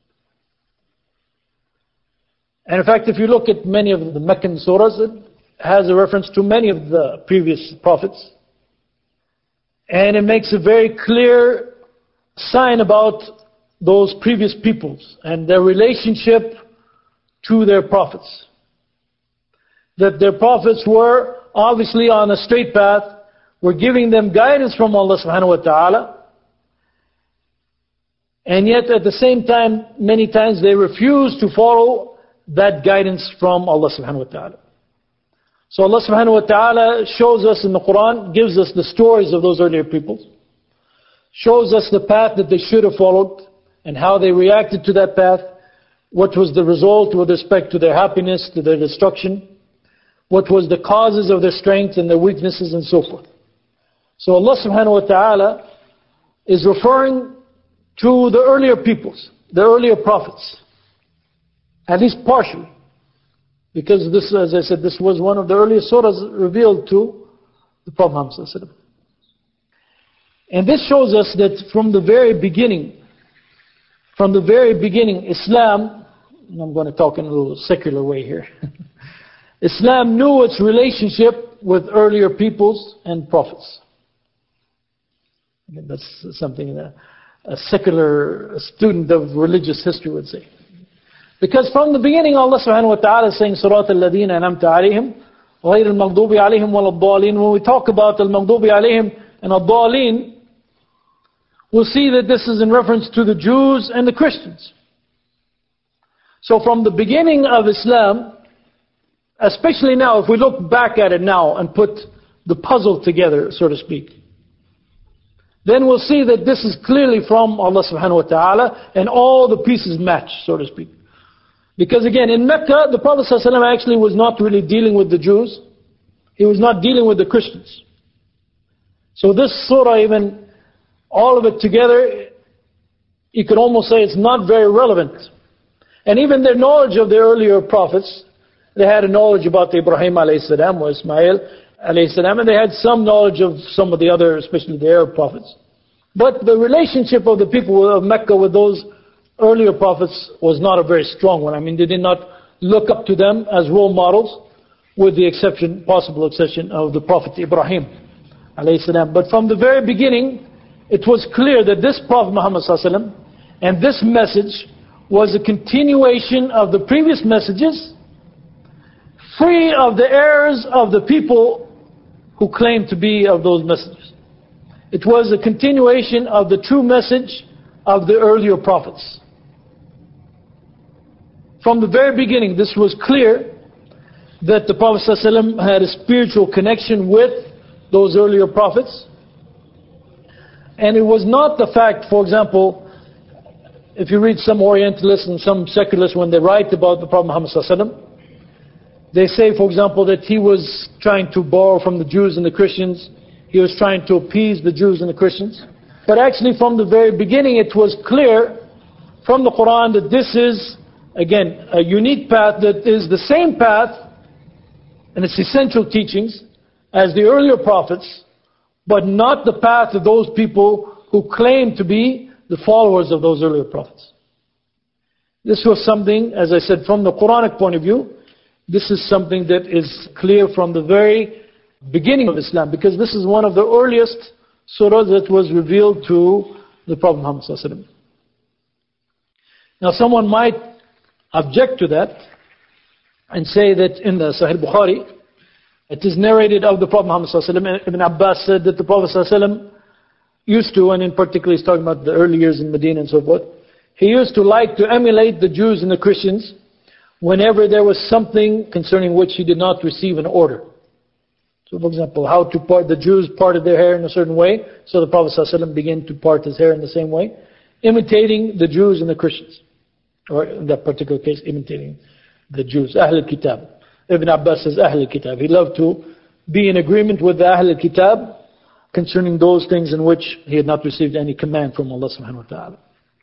And in fact, if you look at many of the Meccan surahs, it has a reference to many of the previous prophets. And it makes a very clear sign about those previous peoples and their relationship to their prophets. That their prophets were obviously on a straight path, were giving them guidance from Allah subhanahu wa ta'ala. And yet at the same time, many times they refused to follow that guidance from Allah subhanahu wa ta'ala. So Allah subhanahu wa ta'ala shows us in the Quran, gives us the stories of those earlier peoples, shows us the path that they should have followed and how they reacted to that path, what was the result with respect to their happiness, to their destruction, what was the causes of their strength and their weaknesses and so forth. So Allah subhanahu wa ta'ala is referring to the earlier peoples, the earlier prophets. At least partially. Because this, as I said, this was one of the earliest surahs revealed to the Prophet Muhammad. And this shows us that from the very beginning, from the very beginning, Islam, and I'm going to talk in a little secular way here, Islam knew its relationship with earlier peoples and prophets. Again, that's something that a secular student of religious history would say. Because from the beginning Allah subhanahu wa ta'ala is saying Surat al-ladina anamta alayhim غayr al-maghdubi alayhim wal-dhalin. When we talk about al-maghdubi alayhim and al-dhalin, we'll see that this is in reference to the Jews and the Christians. So from the beginning of Islam, especially now, if we look back at it now and put the puzzle together, so to speak, then we'll see that this is clearly from Allah subhanahu wa ta'ala and all the pieces match, so to speak. Because again, in Mecca, the Prophet ﷺ actually was not really dealing with the Jews. He was not dealing with the Christians. So this surah, even all of it together, you could almost say it's not very relevant. And even their knowledge of the earlier prophets They had a knowledge about Ibrahim alayhi salam or Ismail alayhi salam, and they had some knowledge of some of the other, especially the Arab prophets. But the relationship of the people of Mecca with those earlier prophets was not a very strong one. I mean, they did not look up to them as role models, with the exception, possible exception of the Prophet Ibrahim alayhi salam. But from the very beginning, it was clear that this Prophet Muhammad sallallahu alaihi wasallam and this message was a continuation of the previous messages, free of the errors of the people who claimed to be of those messages. It was a continuation of the true message of the earlier prophets. From the very beginning, this was clear that the Prophet ﷺ had a spiritual connection with those earlier prophets. And it was not the fact, for example, if you read some Orientalists and some secularists, when they write about the Prophet Muhammad ﷺ, they say, for example, that he was trying to borrow from the Jews and the Christians. He was trying to appease the Jews and the Christians. But actually from the very beginning it was clear from the Quran that this is, again, a unique path that is the same path and its essential teachings as the earlier prophets, but not the path of those people who claim to be the followers of those earlier prophets. This was something, as I said, from the Quranic point of view, this is something that is clear from the very beginning of Islam, because this is one of the earliest surahs that was revealed to the Prophet Muhammad sallallahu alaihi wasallam. Now someone might object to that and say that in the Sahih Bukhari, it is narrated of the Prophet Muhammad sallallahu alaihi wasallam, Ibn Abbas said that the Prophet sallallahu alaihi wasallam used to, and in particular he's talking about the early years in Medina and so forth, he used to like to emulate the Jews and the Christians whenever there was something concerning which he did not receive an order. So for example, how to part, the Jews parted their hair in a certain way, so the Prophet ﷺ began to part his hair in the same way, imitating the Jews and the Christians. Or in that particular case, imitating the Jews, Ahl al-Kitab. Ibn Abbas says Ahl al-Kitab. He loved to be in agreement with the Ahl al-Kitab concerning those things in which he had not received any command from Allah subhanahu wa ta'ala.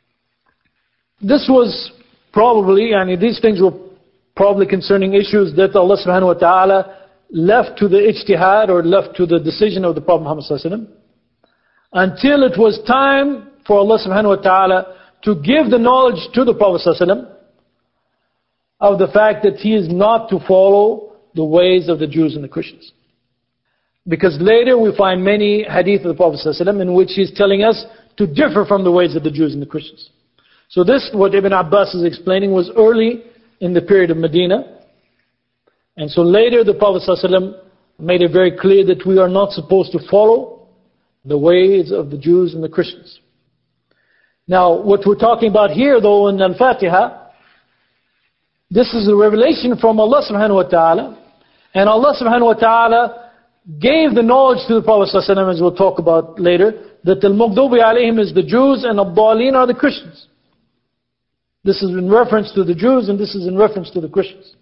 This was probably, I mean, these things were probably concerning issues that Allah subhanahu wa ta'ala left to the ijtihad or left to the decision of the Prophet Muhammad sallallahu alaihi wasallam, until it was time for Allah subhanahu wa ta'ala to give the knowledge to the Prophet sallallahu alaihi wasallam of the fact that he is not to follow the ways of the Jews and the Christians. Because later we find many hadith of the Prophet sallallahu alaihi wasallam in which he is telling us to differ from the ways of the Jews and the Christians. So this, what Ibn Abbas is explaining, was early in the period of Medina. And so later the Prophet ﷺ made it very clear that we are not supposed to follow the ways of the Jews and the Christians. Now what we're talking about here though in Al-Fatiha, this is a revelation from Allah subhanahu wa ta'ala, and Allah subhanahu wa ta'ala gave the knowledge to the Prophet ﷺ, as we'll talk about later, that Al-Maghdubi alayhim is the Jews and Ad-Dallin are the Christians. This is in reference to the Jews and this is in reference to the Christians.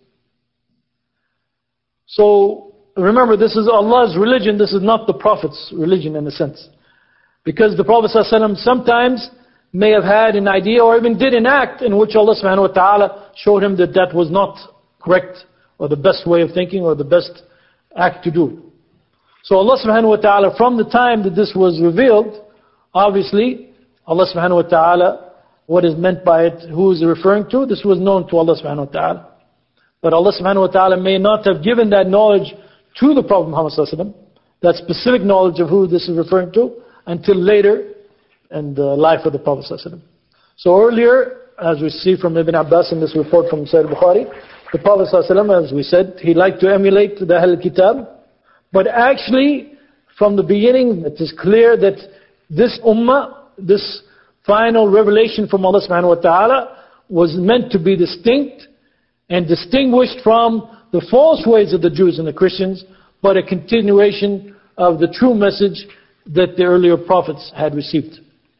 So remember, this is Allah's religion, this is not the Prophet's religion in a sense. Because the Prophet ﷺ sometimes may have had an idea or even did an act in which Allah subhanahu wa ta'ala showed him that that was not correct or the best way of thinking or the best act to do. So Allah subhanahu wa ta'ala, from the time that this was revealed, obviously Allah subhanahu wa ta'ala, what is meant by it, who is it referring to? This was known to Allah subhanahu wa ta'ala. But Allah subhanahu wa ta'ala may not have given that knowledge to the Prophet Muhammad sallallahu alaihi wasallam, that specific knowledge of who this is referring to, until later in the life of the Prophet sallallahu alaihi wasallam. So earlier, as we see from Ibn Abbas in this report from Sahih Bukhari, the Prophet sallallahu alaihi wasallam, as we said, he liked to emulate the Ahl al-Kitab. But actually, from the beginning, it is clear that this ummah, this final revelation from Allah subhanahu wa ta'ala, was meant to be distinct and distinguished from the false ways of the Jews and the Christians, but a continuation of the true message that the earlier prophets had received.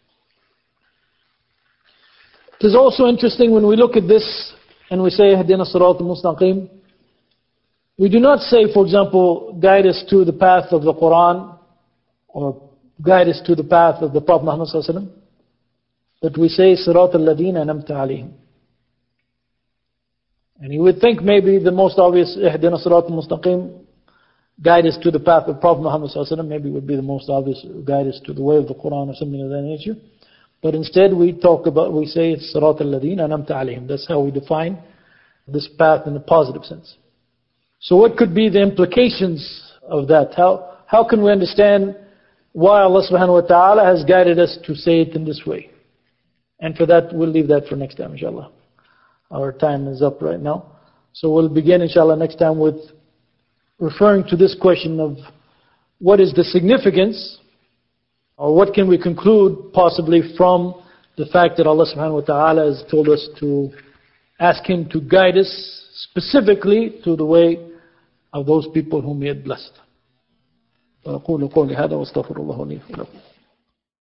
It is also interesting when we look at this and we say, Hadina Sirat al-Mustaqim, we do not say, for example, guide us to the path of the Quran or guide us to the path of the Prophet Muhammad sallallahu alaihi wasallam, but we say, Sirat al-Ladina anamta alayhim. And you would think maybe the most obvious, Ihdina Sirat al-Mustaqim, guide us to the path of Prophet Muhammad sallallahu alaihi wasallam, maybe would be the most obvious guide us to the way of the Quran or something of that nature. But instead we talk about, we say it's Sirat al-Ladeen anamta alayhim. That's how we define this path in a positive sense. So what could be the implications of that? How, how can we understand why Allah subhanahu wa ta'ala has guided us to say it in this way? And for that, we'll leave that for next time, inshallah. Our time is up right now. So we'll begin, inshallah, next time with referring to this question of what is the significance, or what can we conclude possibly from the fact that Allah subhanahu wa ta'ala has told us to ask Him to guide us specifically to the way of those people whom He had blessed. وأقول قولي هذا واستغفر الله لي ولكم.